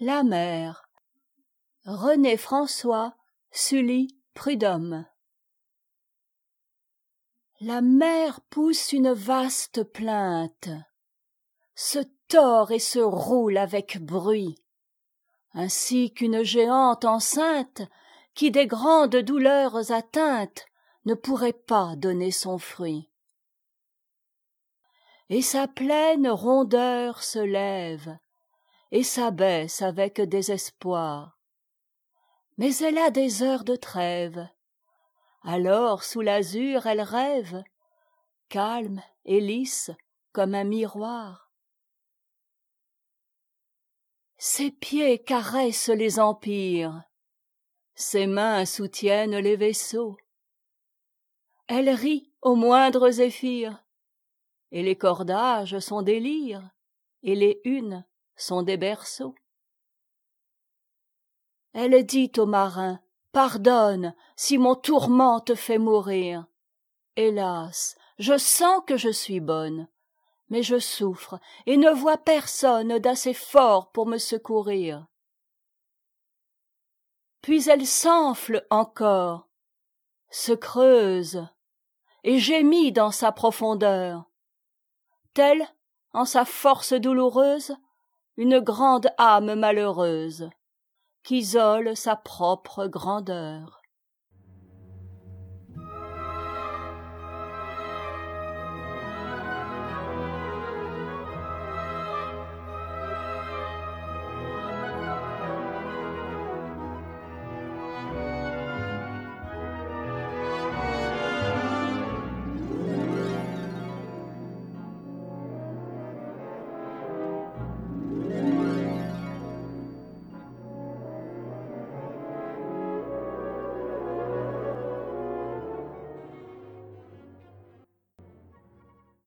La mer. René François, Sully Prud'homme. La mer pousse une vaste plainte, se tord et se roule avec bruit, ainsi qu'une géante enceinte qui des grandes douleurs atteinte ne pourrait pas donner son fruit. Et sa pleine rondeur se lève et s'abaisse avec désespoir. Mais elle a des heures de trêve, alors sous l'azur elle rêve, calme et lisse comme un miroir. Ses pieds caressent les empires, ses mains soutiennent les vaisseaux. Elle rit aux moindres zéphyrs, et les cordages sont des lyres, et les hunes sont des berceaux. Elle dit aux marins, pardonne si mon tourment te fait mourir. Hélas, je sens que je suis bonne, mais je souffre et ne vois personne d'assez fort pour me secourir. Puis elle s'enfle encore, se creuse et gémit dans sa profondeur, telle, en sa force douloureuse, une grande âme malheureuse, qu'isole sa propre grandeur.